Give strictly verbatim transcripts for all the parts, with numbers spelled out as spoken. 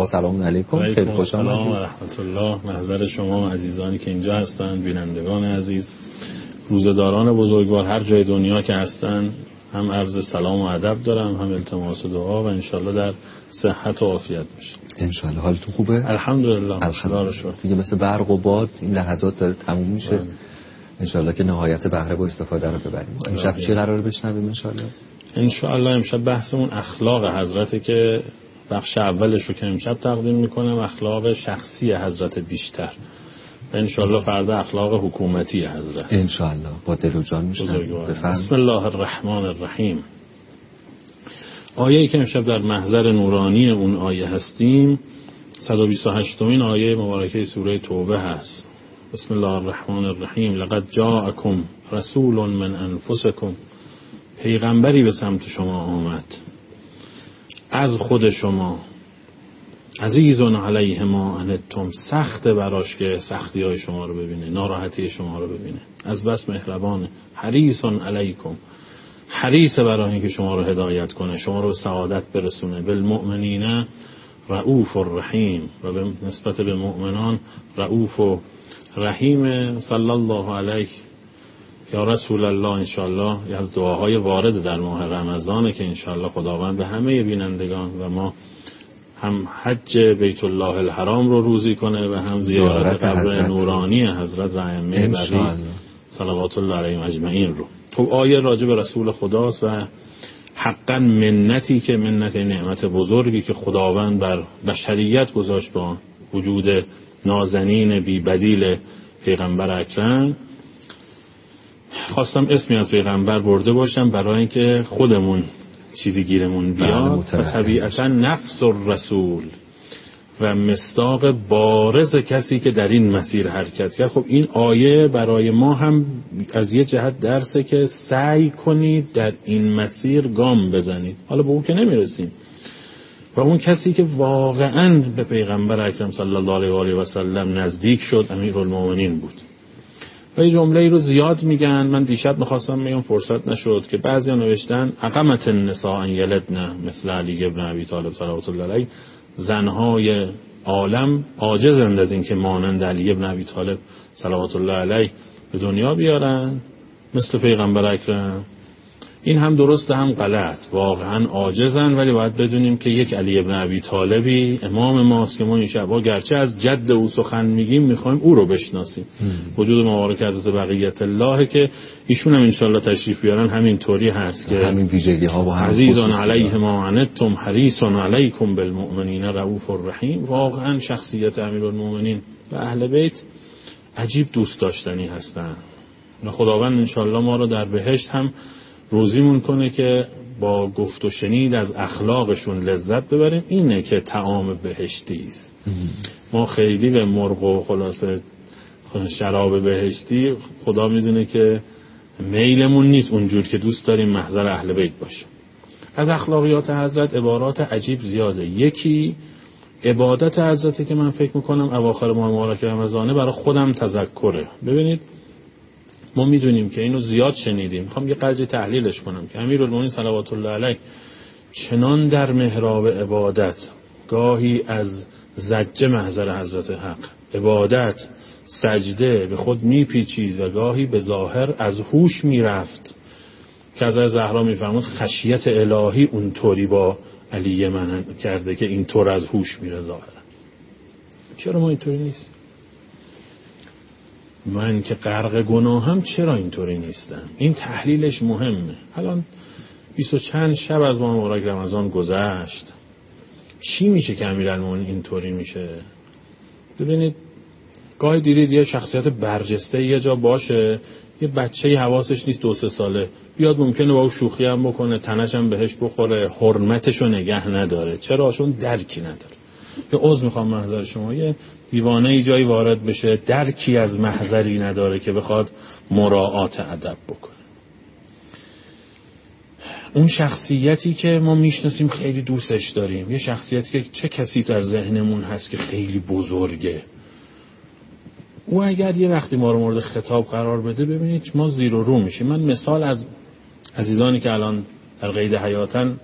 سلام علیکم. خیلی خوشحالم. سلام و رحمت الله. محضر شما عزیزانی که اینجا هستند، بینندگان عزیز، روزداران بزرگوار هر جای دنیا که هستند، هم عرض سلام و ادب دارم، هم التماس دعا و انشالله در صحت و عافیت باشه. انشالله. حالتون خوبه؟ الحمدلله. الحمدلله. دیگه مثل برق و باد این لحظات داره تموم میشه. بله. انشالله که نهایت بهره و استفاده رو ببریم. امشب چی قراره بشنویم انشالله؟ انشالله امشب بحثمون اخلاق حضرته که بخش اولش رو که امشب تقدیم میکنم اخلاق شخصی حضرت بیشتر و انشالله فردا اخلاق حکومتی حضرت انشالله. با دل و جان میشنویم. بسم الله الرحمن الرحیم. آیه‌ای که امشب در محضر نورانی اون آیه هستیم صد و بیست و هشتمین آیه مبارکه سوره توبه هست. بسم الله الرحمن الرحیم. لقد جاءکم رسول من انفسکم. پیغمبری به سمت شما آمد از خود شما، عزیزون علیه ما عنتم، سخت براش که سختی های شما رو ببینه، ناراحتی شما رو ببینه، از بس مهربانه. حریصون علیکم، حریص برای اینکه شما رو هدایت کنه، شما رو به سعادت برسونه. بالمؤمنین رؤوف الرحیم، و به نسبت به مؤمنان رؤوف و رحیم. صلی الله علیه یا رسول الله. انشالله از دعاهای وارد در ماه رمضانه که انشالله خداوند به همه بینندگان و ما هم حج بیت الله الحرام رو روزی کنه و هم زیارت قبر نورانی حضرت و ائمه بری صلوات الله علیهم اجمعین رو. خب آیه راجع به رسول خداست و حقا منتی که منت نعمت بزرگی که خداوند بر بشریت گذاشت با وجود نازنین بی بدیل پیغمبر اکرم. خواستم اسمی از پیغمبر برده باشم برای اینکه خودمون چیزی گیرمون بیاد. طبیعتا نفس الرسول و مصداق بارز کسی که در این مسیر حرکت کرد. خب این آیه برای ما هم از یه جهت درسه که سعی کنید در این مسیر گام بزنید. حالا به اون که نمیرسیم و اون کسی که واقعا به پیغمبر اکرم صلی الله علیه و آله و سلم نزدیک شد امیرالمومنین بود. و یه جمله رو زیاد میگن، من دیشب میخواستم میگم فرصت نشد، که بعضیا نوشتن اقامت النساء ان یلدن مثل علی ابن ابی طالب صلوات الله علیه. زنهای عالم عاجزند از این که مانند علی ابن ابی طالب صلوات الله علیه به دنیا بیارن مثل پیغمبر اکرم. این هم درسته هم غلط، واقعا عاجزن، ولی باید بدونیم که یک علی ابن ابی طالبی امام ماست که ما این شبا گرچه از جد او سخن میگیم میخوایم او رو بشناسیم. وجود مبارک حضرت بقیت الله که ایشون هم انشالله تشریف بیارن همین طوری هست که همین ویژگی ها و هم عزیزان علیه ما عنتم حریصون علیکم بالمؤمنین رؤوف الرحیم. واقعا شخصیت امیرالمومنین و اهل بیت عجیب دوست داشتنی هستن و خداوند انشالله ما رو در بهشت هم روزیمون کنه که با گفت و شنید از اخلاقشون لذت ببریم. اینه که طعام بهشتی است. ما خیلی به مرغ و خلاصه شراب بهشتی خدا میدونه که میلمون نیست اونجور که دوست داریم محضر اهل بیت باشه. از اخلاقیات حضرت عبارات عجیب زیاده. یکی عبادت حضرت که من فکر میکنم اواخر ماه مبارک رمضانه برای خودم تذکره. ببینید ما میدونیم که اینو زیاد شنیدیم، میخوام یه قدری تحلیلش کنم که امیرالمومنین صلوات الله علیه چنان در محراب عبادت گاهی از زجه محضر حضرت حق عبادت سجده به خود میپیچید و گاهی به ظاهر از هوش میرفت که از زهرا میفرمود خشیت الهی اونطوری با علی من کرده که اینطور از هوش میره ظاهرا. چرا ما اینطوری نیست؟ من که غرق گناهم چرا اینطوری نیستم؟ این تحلیلش مهمه. الان بیست و چند شب از ماه مبارک رمضان گذشت. چی میشه که امیرالمومنین اینطوری میشه؟ ببینید گاهی دیدید یه شخصیت برجسته یه جا باشه، یه بچه‌ای حواسش نیست دو سه ساله بیاد ممکنه با او شوخی هم بکنه، تنش هم بهش بخوره، حرمتشو نگه نداره. چرا؟ چون درکی نداره. یه عذر میخوام محضر شما، یه دیوانه ای جایی وارد بشه درکی از محضری نداره که بخواد مراعات ادب بکنه. اون شخصیتی که ما میشناسیم خیلی دوستش داریم، یه شخصیتی که چه کسی در ذهنمون هست که خیلی بزرگه، او اگر یه وقتی ما رو مورد خطاب قرار بده ببینید ما زیر و رو میشیم. من مثال از عزیزانی که الان در قید حیاتن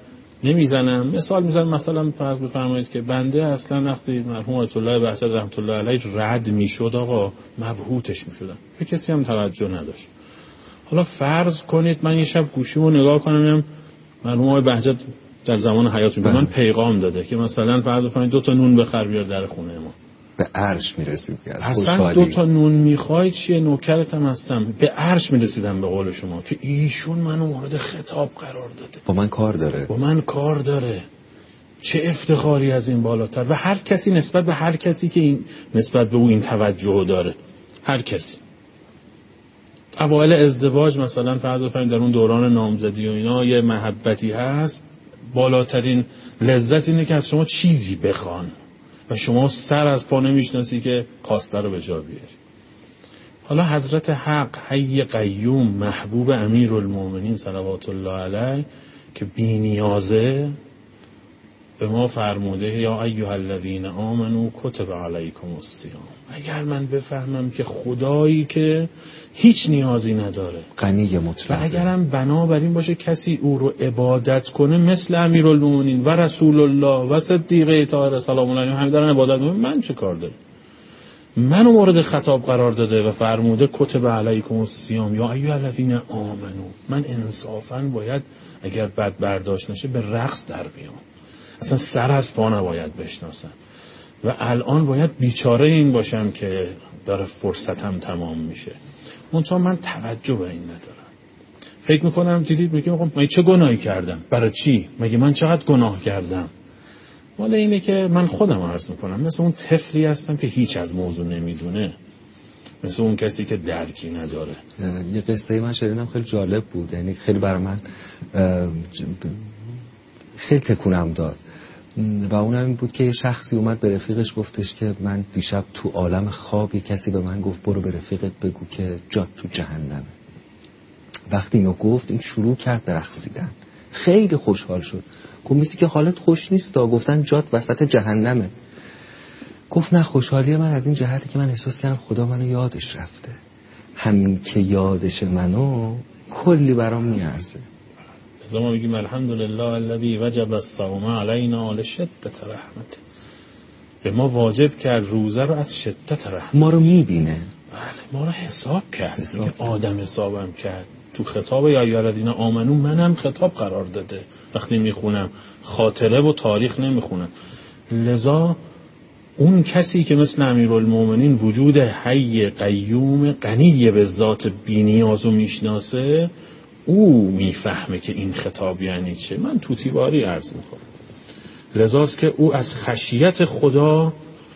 نمیزنم. مثال میزنم، مثلا فرض بفرمایید که بنده اصلا وقتی مرحوم آیت الله بهجت رحمت الله علیه رد میشد آقا مبهوتش میشدم، به کسی هم توجه نداشت. حالا فرض کنید من یه شب گوشیمو نگاه کنم مرحوم آقای بهجت در زمان حیات به من پیغام داده که مثلا فرض بفرمایید دو تا نون بخر بیار در خونه ما. به عرش میرسید که اصلا دو تا نون میخوای چیه، نوکرتم هستم. به عرش میرسیدم به قول شما که ایشون منو مورد خطاب قرار داده، با من کار داره با من کار داره. چه افتخاری از این بالاتر. و هر کسی نسبت به هر کسی که این نسبت به او این توجه داره، هر کسی اوایل ازدواج مثلا فرض بفرمایید در اون دوران نامزدی و اینا یه محبتی هست، بالاترین لذت اینه که از شما چیزی بخوان و شما سر از پا نمیشناسی که خواسته رو به جا بیاری. حالا حضرت حق حی قیوم محبوب امیرالمومنین صلوات الله علیه که بی نیازه به ما فرموده یا ایها الذین آمنوا کتب علیکم الصیام. اگر من بفهمم که خدایی که هیچ نیازی نداره، غنی مطلق، و اگرم بنابراین باشه کسی او رو عبادت کنه مثل امیرالمومنین و رسول الله و صدیقه طاهره سلام الله علیهم همه دارن عبادت میکنن، من چه کار دارم؟ منو مورد خطاب قرار داده و فرموده کتب علیکم الصیام یا ایها الذین آمنوا. من انصافا باید اگر بد برداشت نشه به رقص در بیام، اصلا سر از پا نباید بشناسم و الان باید بیچاره این باشم که داره فرصتم تمام میشه. منتها من توجه به این ندارم. فکر میکنم دیدید میگم من چه گناهی کردم؟ برای چی؟ مگه من چقدر گناه کردم؟ والا اینه که من خودم عرض میکنم مثل اون طفلی هستم که هیچ از موضوع نمیدونه، مثل اون کسی که درکی نداره. یه قصه من شنیدم خیلی جالب بود، یعنی خیلی برای من خیلی تکونم داد و اونم این بود که یه شخصی اومد به رفیقش گفتش که من دیشب تو عالم خوابی کسی به من گفت برو به رفیقت بگو که جات تو جهنمه. وقتی اینو گفت این شروع کرد به رقصیدن، خیلی خوشحال شد. گفت میسی که حالت خوش نیست تا گفتن جات وسط جهنمه. گفت نه، خوشحالی من از این جهته که من احساس کردم خدا منو یادش رفته، همین که یادش منو کلی برام میارزه. از ما میگیم الحمدلله الذی وجب الصوم علینا لشدت رحمت. به ما واجب کرد روزه رو از شدت رحمت. ما رو میبینه، بله ما رو حساب کرد، حساب کرد. آدم حسابم کرد. تو خطاب یا ایها الذین آمنو منم خطاب قرار داده. وقتی میخونم خاطره و تاریخ نمیخونم. لذا اون کسی که مثل امیرالمومنین وجود حی قیوم غنی به ذات بی‌نیاز و میشناسه، او میفهمه که این خطاب یعنی چه. من توتیواری عرض میکنم. لذاست که او از خشیت خدا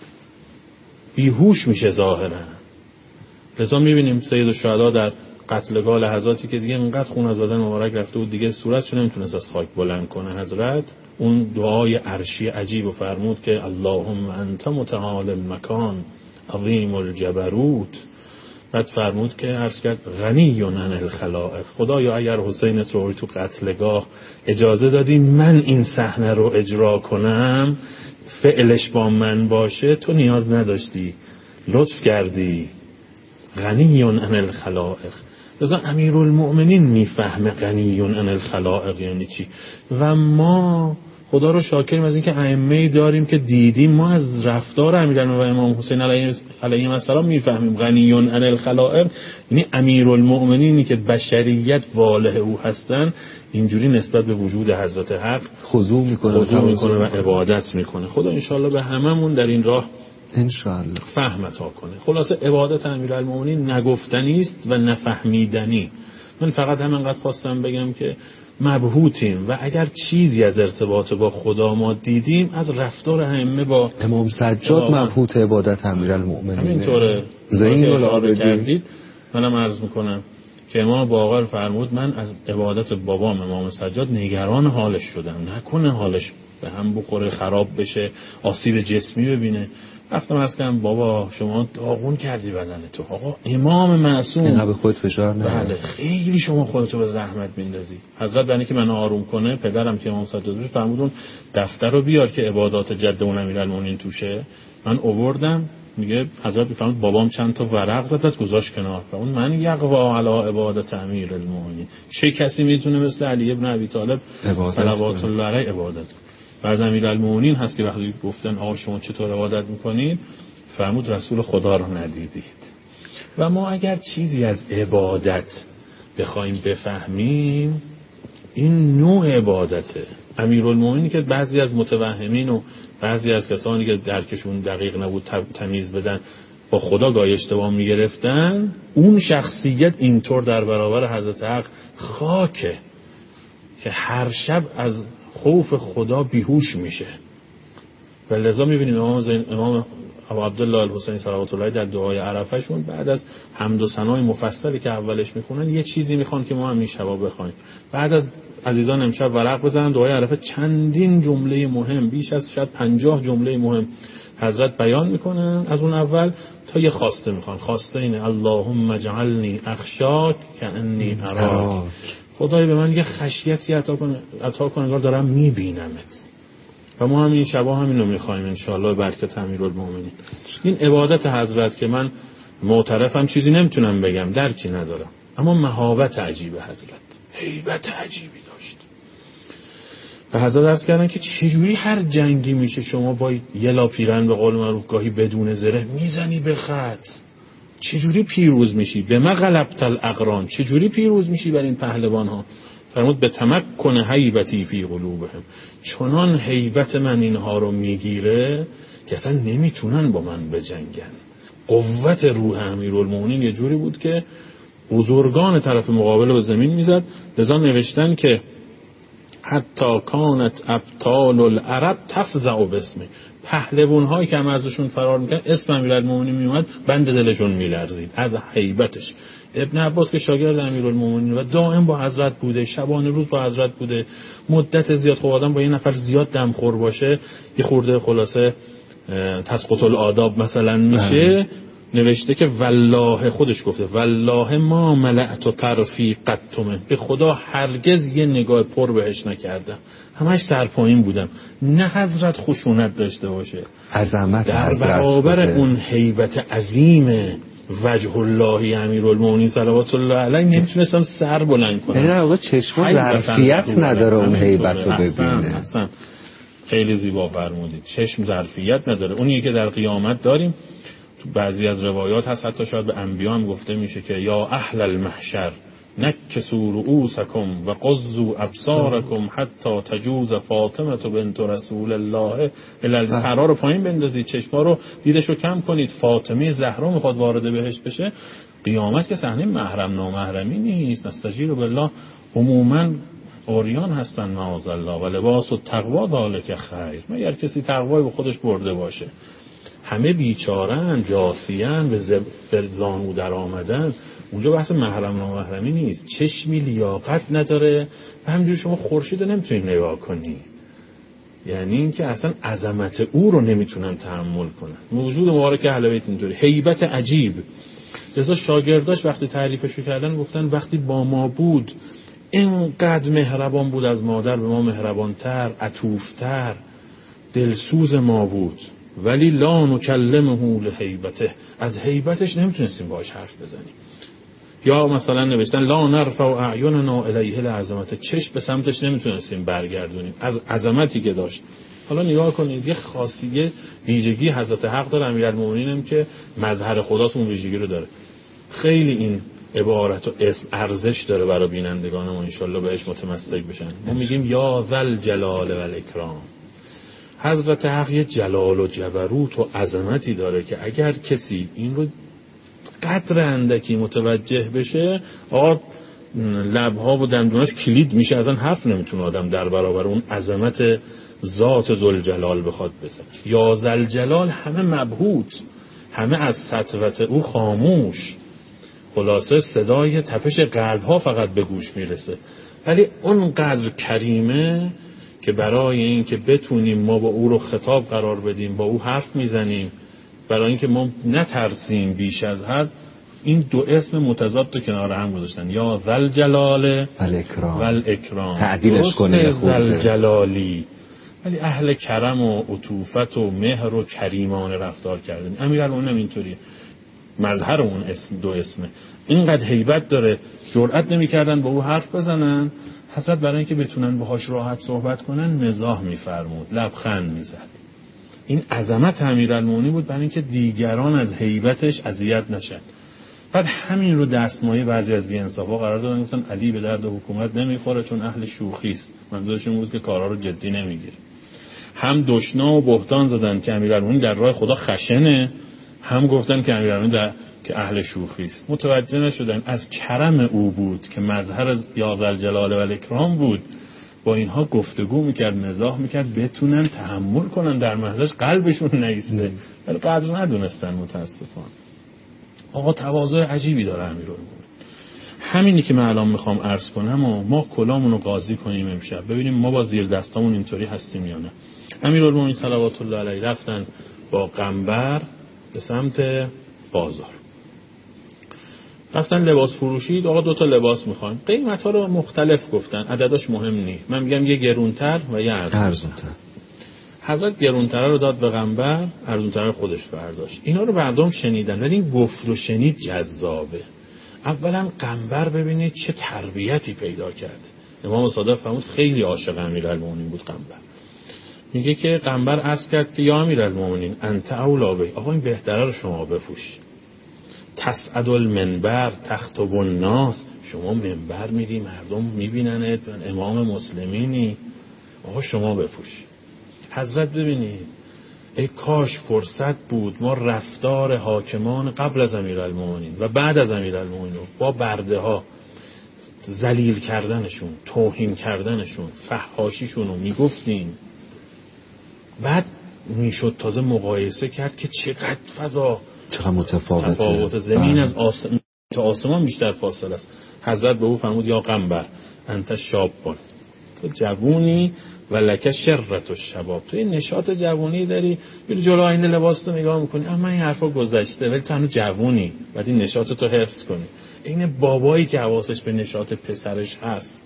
بیهوش میشه ظاهرا. لذا میبینیم سید الشهدا در قتلگاه لحظاتی که دیگه انقدر خون از بدن مبارک رفته بود دیگه صورتشو نمیتونست از خاک بلند کنه، حضرت اون دعای عرشی عجیب و فرمود که اللهم انت متعال المکان عظیم الجبروت. بعد فرمود که عرض کرد غنی عن الخلائق. خدایا اگر حسین رو تو قتلگاه اجازه دادی من این صحنه رو اجرا کنم، فعلش با من باشه، تو نیاز نداشتی، لطف کردی. غنی عن الخلائق. لذا امیرالمؤمنین میفهمه غنی عن الخلائق یعنی چی. و ما خدا رو شاکریم از اینکه ائمه‌ای داریم که دیدیم ما از رفتار امیرالمومنین و امام حسین علیه السلام میفهمیم غنی عن الخلائق یعنی امیرالمؤمنینی که بشریت واله او هستن اینجوری نسبت به وجود حضرت حق خضوع میکنه خضوع میکنه و عبادت میکنه. خدا انشالله به هممون در این راه انشالله فهم عطا کنه. خلاصه عبادت امیرالمومنین نگفتنی است و نفهمیدنی. من فقط همینقدر خواستم بگم که مبهوتیم و اگر چیزی از ارتباط با خدا ما دیدیم از رفتار ائمه با امام سجاد مبهوت عبادت امیرالمومنین همینطوره. زین العابدین. منم عرض میکنم که امام باقر فرمود من از عبادت بابام امام سجاد نگران حالش شدم، نکنه حالش به هم بخوره، خراب بشه، آسیب جسمی ببینه. رفتم عرض کردم بابا شما داغون کردی بدن تو، آقا امام معصوم اینقدر به خودت فشار نه. بله خیلی شما خودتو به زحمت میندازی. حضرت برای که منو آروم کنه پدرم که امام سجاد بود فرمود اون دفتر رو بیار که عبادات جد اون امیرالمومنین توشه. من آوردم میگه حضرت میفهمد بابام چند تا ورق زد گذاشت کنار و اون من یقوا علی عبادت امیر المؤمنین، چه کسی میتونه مثل علی ابن ابی طالب صلوات الله علیه عبادت. بعد امیر المؤمنین هست که وقتی گفتن آقا شما چطور عبادت میکنید فرمود رسول خدا رو ندیدید. و ما اگر چیزی از عبادت بخوایم بفهمیم این نوع عبادته. امیرالمومنین که بعضی از متوهمین و بعضی از کسانی که درکشون دقیق نبود تمیز بدن با خدا گاهی اشتباه میگرفتن، اون شخصیت اینطور در برابر حضرت حق خاکه که هر شب از خوف خدا بیهوش میشه. و لذا میبینیم امام زین امام ابو عبدالله الحسینی صلوات الله در دعای عرفه شون بعد از حمد و ثنای مفصلی که اولش میخونن یه چیزی میخوان که ما هم این شبا بخوایم. بعد از عزیزان امشب ورق بزنن دعای عرفه چندین جمله مهم، بیش از شاید پنجاه جمله مهم حضرت بیان میکنن. از اون اول تا یه خواسته میخوان. خواسته اینه اللهم اجعلنی اخشاک کأنی اراک، خدای به من یه خشیتی عطا کن عطا کن انگار دارم میبینمت. و ما هم این شبا همین رو میخواییم انشاءالله برکت امیرالمومنین. این عبادت حضرت که من معترفم چیزی نمیتونم بگم، درکی ندارم، اما مهابت عجیب حضرت، هیبت عجیبی داشت. و حضرت عرض کردن که چجوری هر جنگی میشه شما با یه لا پیرن به قول معروف گاهی بدون زره میزنی به خط، چجوری پیروز میشی؟ به ما غلبت الاقران، چجوری پیروز میشی بر این پهلوان ها؟ فرمود به تمکن هیبتی فی قلوبهم، چنان هیبت من اینها رو میگیره که اصلا نمیتونن با من بجنگن. قوت روح امیرالمومنین یه جوری بود که بزرگان طرف مقابل رو زمین میزد. لذا نوشتن که حتی کانت ابطال العرب تفزع باسمه، پهلوان هایی که هم ازشون فرار میکرد اسم امیرالمومنین میومد بند دلشون میلرزید از هیبتش. ابن عباس که شاگرد امیرالمومنین و دائم با حضرت بوده، شبانه روز با حضرت بوده، مدت زیاد، خب آدم با یه نفر زیاد دمخور باشه یه خورده خلاصه تسقط الآداب مثلا میشه. نوشته که والله، خودش گفته والله ما ملأت طرفی قطمه، به خدا هرگز یه نگاه پر بهش نکردم، همش سرپایین بودم. نه حضرت خشونت داشته باشه، عظمت در حضرت برابر بوده. اون هیبت عظیم وجه الله امیرالمومنین صلوات الله علیه نمیتونستم سر بلند کنم. نه آقا چشم ظرفیت نداره اون هیبت رو ببینه. اصلا خیلی زیبا فرمودید، چشم ظرفیت نداره. اونی که در قیامت داریم تو بعضی از روایات هست، حتی شاید به انبیا هم گفته میشه که یا اهل المحشر نکسوا رؤوسکم و قضوا ابصارکم حتی تجوز فاطمه بنت رسول الله، سرا رو پایین بندازید، چشما رو دیدش رو کم کنید، فاطمه زهرا میخواد وارد بهشت بشه. قیامت که صحنه محرم نامحرمی نیست، نستجیر بالله، عموما اوریان هستن معاذ الله، و لباس التقوا ذالک خیر، مگر کسی تقوای به خودش برده باشه. همه بیچارن، جاسیان، به زانو در آمدن. اونجا بحث محرم نامحرمی نیست، چشمی لیاقت نداره و همینجور شما خورشید رو نمیتونی نگاه کنی، یعنی این که اصلا عظمت او رو نمیتونن تحمل کنن. موجود مبارک اهل بیت اینطوری، هیبت عجیب. لذا شاگرداش وقتی تعریفشو کردن گفتن وقتی با ما بود اینقدر مهربان بود، از مادر به ما مهربانتر، عطوفتر، دلسوز ما بود، ولی لا نکلمه لهیبته، از هیبتش نمیتونستیم باهاش حرف بزنیم. یا مثلا نوشتن لا نرفع اعیننا الیه لعظمته، چشم به سمتش نمیتونستیم برگردونیم از عظمتی که داشت. حالا نگاه کنید، یه خاصیه ویژگی حضرت حق داره، امیرالمومنین هم که مظهر خداست اون ویژگی رو داره. خیلی این عبارت و اسم ارزش داره برای بینندگان ما، انشالله بهش متمسک بشن. ما میگیم یا ذل جلال و الاکرام. حضرت حق یه جلال و جبروت و عظمتی داره که اگر کسی این رو قدر اندکی متوجه بشه، آقا لبها و دندوناش کلید میشه، اصلا حرف نمیتونه آدم در برابر اون عظمت ذات ذوالجلال بخواد بزنه. یا ذوالجلال همه مبهوت، همه از سطوت او خاموش، خلاصه صدای تپش قلبها فقط به گوش میرسه، ولی اون قدر کریمه که برای این که بتونیم ما با او رو خطاب قرار بدیم، با او حرف میزنیم، برای این که ما نترسیم بیش از حد، این دو اسم متضاد تو کنار هم گذاشتن، یا ذل جلال والاکرام والاکرام، تعدیلش کنید ذل جلالی. ولی اهل کرم و عطوفت و مهر و کریمانه رفتار کردن. امیرالمومنین اینطوریه، مظهر اون اسم دو اسمه، اینقدر هیبت داره، جرئت نمی‌کردن با او حرف بزنن. حضرت برای اینکه بتونن باهاش راحت صحبت کنن مزاح می‌فرمود، لبخند می‌زد. این عظمت امیرالمومنین بود، برای اینکه دیگران از هیبتش اذیت نشن. بعد همین رو دستمایه بعضی از بی‌انصافا قرار دادن، گفتن علی به درد حکومت نمیخوره چون اهل شوخی است. منظورشون بود که کارا رو جدی نمیگیره. هم دشنا و بهتان زدن که امیرالمومنین در راه خدا خشنه، هم گفتن که امیرالمومنین در که اهل شوخی است. متوجه نشدن از کرم او بود که مظهر یا ذوالجلال و الاکرام بود. با اینها گفتگو میکرد، مزاح میکرد، بتونن تحمل کنن، در محضرش قلبشون نیسته، ولی قدر ندونستن متاسفانه. آقا تواضع عجیبی داره امیرالمومنین. همینی که من الان میخوام عرض کنم و ما کلامون رو قاضی کنیم امشب، ببینیم ما با زیر دستامون اینطوری هستیم یا نه. امیرالمومنین صلوات الله علیه رفتن با قنبر به سمت بازار، رفتن لباس فروشی. آقا دو تا لباس میخوایم، قیمت ها رو مختلف گفتن، عدداش مهم نیست، من میگم یه گرونتر و یه ارزونتر. حضرت گرونتر رو داد به قنبر، ارزونتر رو خودش برداشت. اینا رو مردم شنیدن، ولی این گفت و شنید جذابه. اولا قنبر ببینید چه تربیتی پیدا کرده. امام صادق فرمود خیلی عاشق امیرالمومنین بود قنبر. میگه که قنبر عرض کرد که یا امیرالمومنین انت اولا بی، آقا این بهتره رو شما بپوشی. تسعد المنبر تخطب الناس، شما منبر میری مردم میبیننت، امام مسلمینی، آقا شما بپوشی. حضرت ببینید ای کاش فرصت بود ما رفتار حاکمان قبل از امیرالمومنین و بعد از امیرالمومنین رو با برده ها ذلیل کردنشون، توهین کردنشون، فحاشیشون رو میگفتیم، بعد میشد تازه مقایسه کرد که چقدر فضا چقدر متفاوته، تفاوت زمین از آسمان تا آسمان بیشتر فاصله است. حضرت به او فرمود یا قنبر انت شابون، تو جوونی و لک شرت الشباب، تو این نشاط جوونی داری، میری جلو آینه لباس تو نگاه میکنی، اما این حرفا گذشته، ولی تو هنوز جوونی، بعد این نشاط تو حفظ کنی. این بابایی که حواسش به نشاط پسرش هست.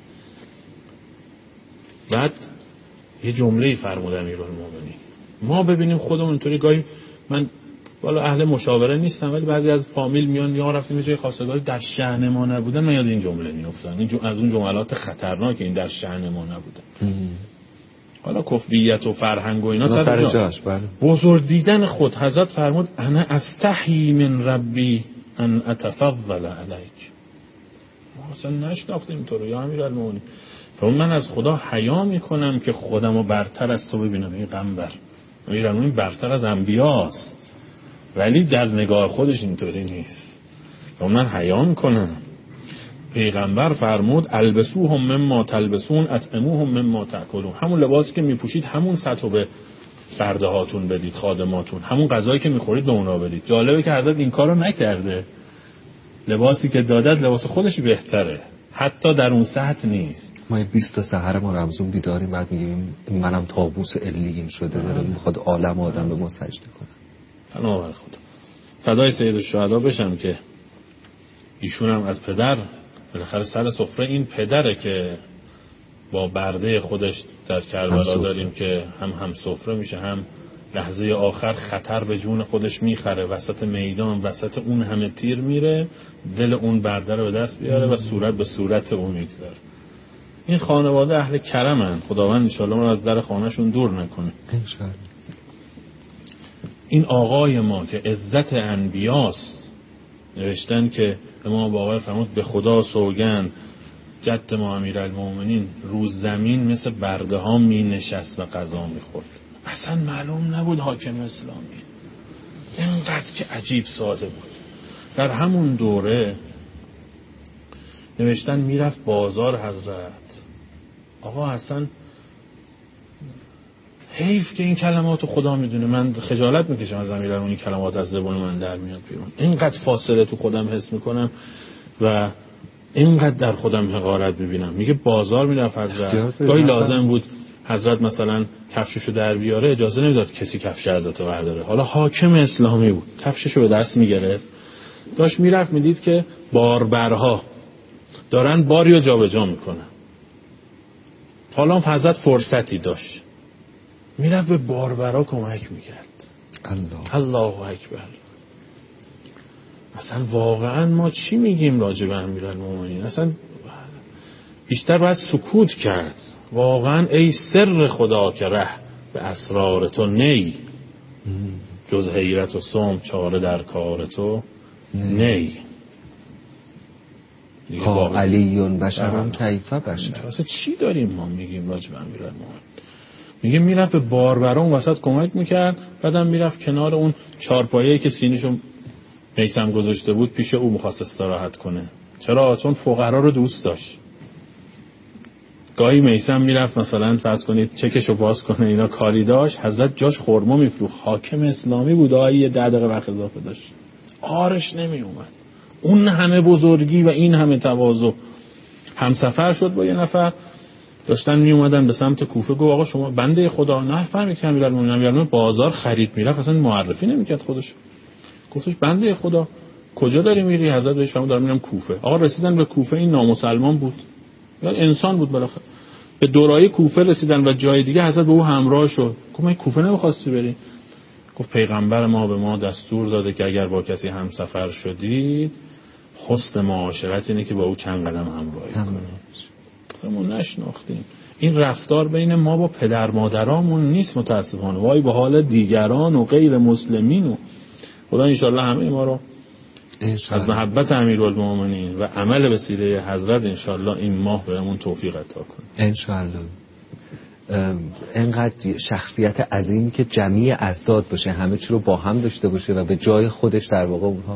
بعد یه جمله‌ای فرمود امیرالمومنین، ما ببینیم خودمون اینطوری گاهی، من والا اهل مشاوره نیستم ولی بعضی از فامیل میان یا رفتیم یه جای خواستگاری در شأن ما نبودن، من یاد این جمله میافتم، این از اون جملات خطرناک این در شأن ما نبودن. حالا کفریت و فرهنگ و اینا سر جاش، بله. بزرگ دیدن خود. حضرت فرمود انا استحی من ربی ان اتفضل علیک. ما اصلا نشناختیم تو رو یا امیرالمومنین. فرمود من از خدا حیا میکنم که خودمو برتر از تو ببینم. این قنبر امیرالمومنین برتر از انبیاست، ولی در نگاه خودش اینطوری نیست. من حیا میکنم. پیغمبر فرمود البسوهم مما تلبسون اطعموهم مما تاکلون، همون لباسی که میپوشید همون سطح به برده هاتون بدید، خادماتون، همون غذایی که میخورید به اونا بدید. جالبه که حضرت این کارو نکرده، لباسی که دادت لباس خودش بهتره، حتی در اون سطح نیست. ما بیست تا سحر ما رمزون بیداریم، بعد میگیم منم طاووس علیین شده، داره میخواد عالم آدم به ما سجده کنه. پناه بر خدا. فدای سید الشهدا بشم که ایشون هم از پدر بالاخره سر سفره، این پدره که با برده خودش در کربلا داریم که هم هم سفره میشه، هم لحظه آخر خطر به جون خودش میخره، وسط میدان وسط اون همه تیر میره، دل اون برده رو به دست بیاره و صورت به صورت اون میگذاره. این خانواده اهل کرمن، خداوند انشالله ما رو از در خانهشون دور نکنه. انشالله. این آقای ما که عزت انبیاست، نوشتن که امام باقر فرمود به خدا سوگند جد ما امیرالمومنین روز زمین مثل برده ها می نشست و غذا می خورد. اصلا معلوم نبود حاکم اسلامی، اینقدر که عجیب ساده بود. در همون دوره نوشتن میرفت بازار حضرت. آقا اصلا حیف که این کلماتو خدا میدونه، من خجالت میکشم از امیرالمومنین این کلمات از زبان من در میاد بیرون. اینقدر فاصله تو خودم حس میکنم و اینقدر در خودم حقارت میبینم. میگه بازار میرفت حضرت، گاهی لازم بود حضرت مثلا کفششو در بیاره، اجازه نمیداد کسی کفش حضرتو برداره. حالا حاکم اسلامی بود، کفششو به دست میگرفت، داشت میرفت میدید که باربرها دارن باریو جابجا میکنن. حالا حضرت فرصتی داشت، میرفت به باربرا کمک میکرد. الله الله اکبر. اصلا واقعا ما چی میگیم راجع به امیرالمومنین؟ اصلا بیشتر باید سکوت کرد. واقعا ای سر خدا که ره به اسرار تو نی، جز حیرت و سم چاره در کار تو نی. ها علیون بشران کیفه بشر. اصلا چی داریم ما میگیم راجع به امیرالمومنین؟ میگه میرفت به باربرا اون وسط کمک میکرد، بعدم میرفت کنار اون چارپایه‌ای که سینیشو میسم گذاشته بود پیش او میخواست استراحت کنه. چرا؟ چون فقرا رو دوست داشت. گاهی میسم میرفت مثلا فرض کنید چکشو باز کنه اینا کاری داشت، حضرت جاش خرما میفروخت، حاکم اسلامی بود، آیه یه ده دقیقه وقت اضافه داشت، آرش نمی اومد. اون همه بزرگی و این همه تواضع. همسفر شد با یه نفر، داشتن می اومدن به سمت کوفه، گفت آقا شما بنده خدا؟ نه فهمید که امیرالمومنین امیرالمومنین بازار خرید میرفت، اصلا معرفی نمیکرد خودش. گفتش بنده خدا کجا داری میری؟ حضرت بهش فرمود دارم میرم کوفه. آقا رسیدن به کوفه، این نامسلمان بود یا انسان بود بالاخره. به دورای کوفه رسیدن و جای دیگه حضرت به او همراه شد. گفت من کوفه نمیخواستی بری؟ گفت پیغمبر ما به ما دستور داده که اگر با کسی همسفر شدید حسن معاشرت اینه که با او چند قدم همراهی کنید. اصلا ما نشناختیم. این رفتار بین ما با پدر مادرامون نیست متاسفانه. وای به حال دیگران و غیر مسلمین. و خدا انشالله همه ما رو از محبت امیرالمومنین و عمل به سیره حضرت انشالله این ماه بهمون توفیق عطا کنه. انشالله. اینقدر شخصیت عظیمی که جمعی ازداد باشه، همه چی رو با هم داشته باشه و به جای خودش در واقع اونها.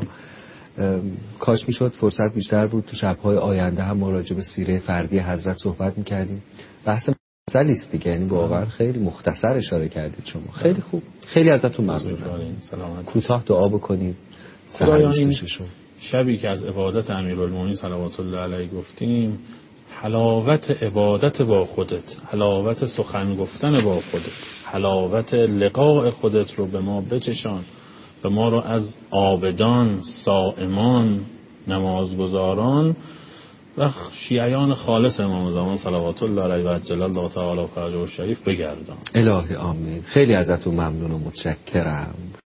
کاش میشد فرصت بیشتر بود تو شب‌های آینده هم ما راجع به سیره فردی حضرت صحبت می‌کردیم. بحث مفصلی است دیگه، یعنی واقعا خیلی مختصر اشاره کردید شما. خیلی خوب، خیلی ازتون ممنونم. کوتاه دعا بکنید. خدایا این شبی که از عبادت امیرالمومنین صلوات الله علیه گفتیم، حلاوت عبادت با خودت، حلاوت سخن گفتن با خودت، حلاوت لقاء خودت رو به ما بچشان و ما رو از عابدان، صائمان، نمازگزاران و شیعیان خالص امام زمان صلوات الله علیه و عجل الله تعالی فرجه الشریف بگردان. الهی آمین. خیلی ازتون ممنون و متشکرم.